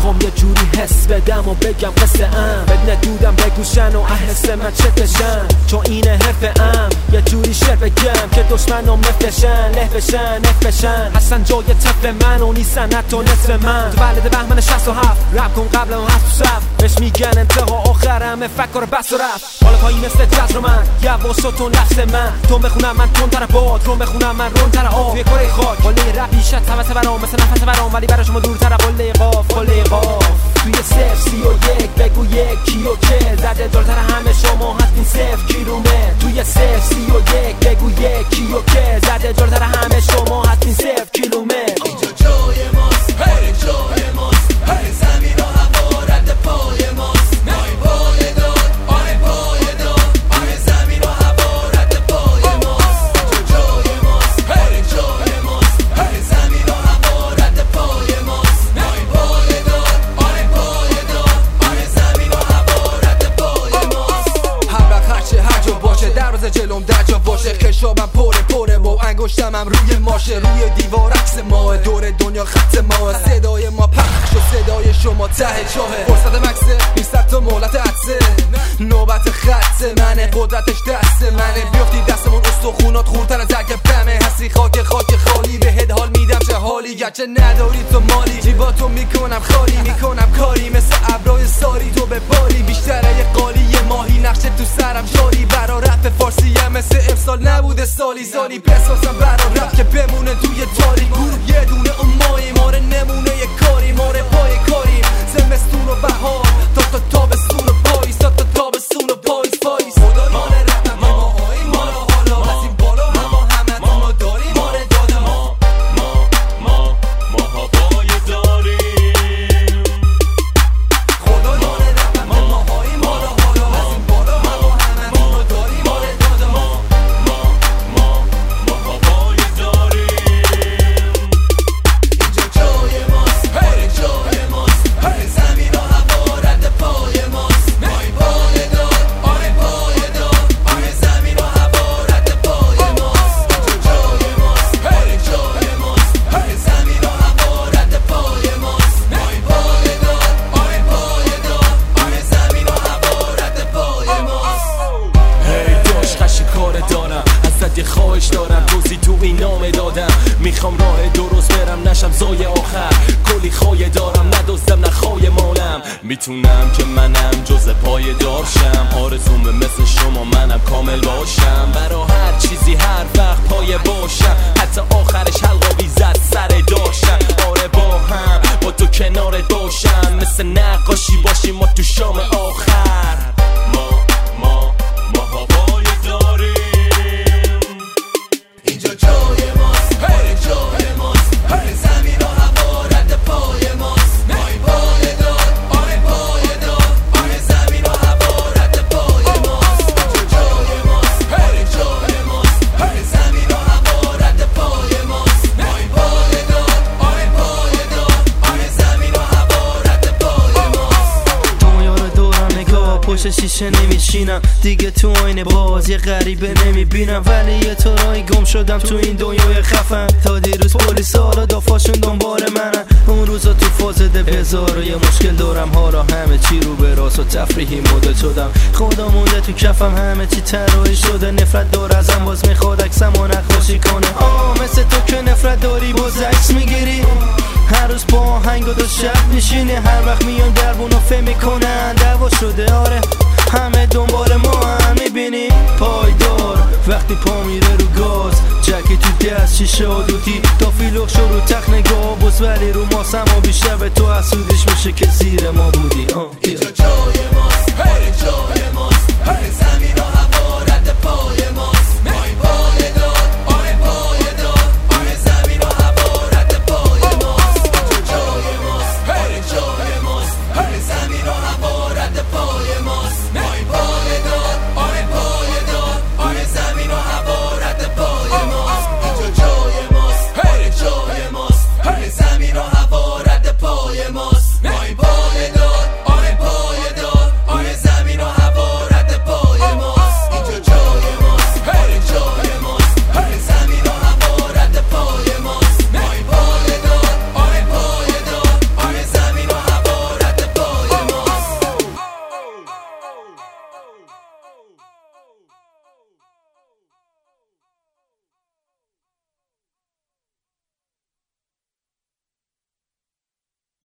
میخوام یه جوری حس بدم و بگم قصه ام بدن دودم بگوشن و احس من چه بشن چون اینه حرف ام یه جوری شعر بگم که دشمنم نفشن له بشن نفشن اصلا جای طفل من و نیستن حتی نصف من ولد بهمن 67 رپ کن قبل اون هست و صف بهش میگن انتها آخرمه فکر بس و رفت حالا پایی مثل جز رو من یواش و تون لفظ من تون بخونم من تون تر باد رون بخونم من رون تر آب توی کره خاک قله رپ بیشت حوث برام مثل نفس برام ولی برای شما دورتر قله قاف توی 031 بگو یکی و که زده جلتر همه شما هستین 0 کیلومتر توی 031 بگو یکی و که زده جلتر همه شما هستین 0 کیلومتر اینجا جای ماست جای ماست زمین و هوا رد پای ماست مای پای داد آی پای داد آی زمین و هوا رد پای ماست اینجا جای ماست جای ماست زمین و هوا رد پای ماست مای پای داد آی پای داد آی زمین و هوا رد پای ماست هر وقت هرچه هر جا باشه دروازه جلوم در جا باشه خشابم پره با انگشتمم روی ماشه روی دیوار عکس ماه دور دنیا خط ماه صدای ما پخش و صدای شما ته چاهه فرصت مکسه نیست تا مهلت عدسه نوبت خطه منه قدرتش دست منه بیافتی دستمون استخونات خورتر از اگه بمه هستی خاک خالی بهت حال میدم چه حالی گرچه نداری تو مالی جیباتو میکنم خالی میکنم کاری مثل ابرای ساری تو به باری بیشتره یه قالی یه ماهی نقشه تو سرم جاری برا رپ فارسی مثل امسال نبوده سالی بسازم برا رپ که بمونه توی تاریخ یه دونه اون مایی ماره نمونه یه کاری ماره پای کاریم زمستون و بهار تا تابستون و پاییز تا تابستون و پاییز خدا ماره رپ ما هایی ماره حالا از این بالا ما همه ما داریم ماره داده ما هوای داریم خدا ماره رپ ما هایی ماره حالا از این بالا ما همه ما داریم ماره داده ما هوای داریم اینجا جای ماست جای ماست زمین و هوا رد پای ماست مای پای داد آی پای داد آی زمین و هوا رد پای ماست اینجا جای ماست جای ماست زمین و هوا رد پای ماست مای پای داد آی پای داد آی زمین و هوا رد پای ماست هی داش خشی کار دارم ازت یه خواهش دارم روزی تو این نامه دادم میخوام راه درست برم نشم زای آخر کلی خواهی دارم ندوستم نخواه مالم میتونم که منم جز پای دارشم آرزومه مثل شما منم کامل باشم برا هر چیزی هر وقت پای باشم حتی آخرش حلقاوی زد سر داشتم آره با هم با تو کنار باشم مثل نقاشی باشیم ما تو شام آخر ما هوای داریم اینجا جای ماست جای ماست زمین و هوا رد پای ماست مای پای داد آی پای داد آی زمین و هوا رد پای ماست اینجا جای ماست جای ماست زمین و هوا رد پای ماست مای پای داد آی پای داد آی زمین و هوا رد پای ماست دنیا رو دورم نگاه پشت شیشه نمیشینم دیگه تو آینه باز یه غریبه نمیبینم ولی یه طورایی گم شدم تو این دنیای خفن تا دیروز پلیسا حالا دافاشون دنبال منن اون روزا تو فاز بزار و یه مشکل دارم حالا همه چی رو به راست و تفریحی مدل شدم خدا مونده تو کفم همه چی طراحی شده نفرت دار ازم باز میخواد عکسمو نقاشی کنه مثل تو که نفرت داری باز عکس میگیری هر روز با آهنگ و دو شب میشینی هر وقت میان دربونو فهم میکنن دعوا شده آره همه دنبال ما هم میبینی پایدار وقتی پا میره رو گاز جکی تو دست شیشه و دوتی تا فیلوخ شو رو تخت نگاه بز ولی رو ماسم و بیشتر به تو حسودیش میشه که